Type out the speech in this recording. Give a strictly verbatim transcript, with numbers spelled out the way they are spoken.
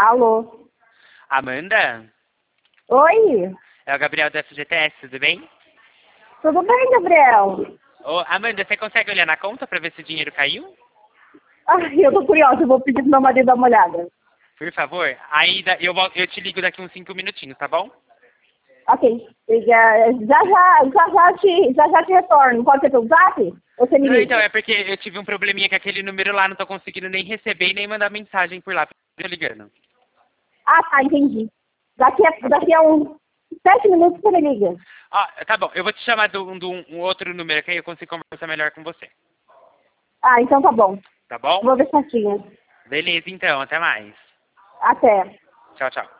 Alô? Amanda? Oi? É o Gabriel da F G T S, tudo bem? Tudo bem, Gabriel? Ô, Amanda, você consegue olhar na conta pra ver se o dinheiro caiu? Ai, eu tô curiosa, eu vou pedir pro meu marido dar uma olhada. Por favor. Aí da- eu, vol- eu te ligo daqui uns cinco minutinhos, tá bom? Ok. Já já, já, já, já, te, já, já te retorno. Pode ser pelo zap? Ou você me Não, liga? então, é porque eu tive um probleminha com aquele número lá, não tô conseguindo nem receber e nem mandar mensagem por lá. Tô ligando. Ah, tá, entendi. Daqui a, daqui a uns sete minutos você me liga. Ah, tá bom, eu vou te chamar de um, de um- um outro número que aí eu consigo conversar melhor com você. Ah, então tá bom. Tá bom? Vou ver certinho. Beleza, então, até mais. Até. Tchau, tchau.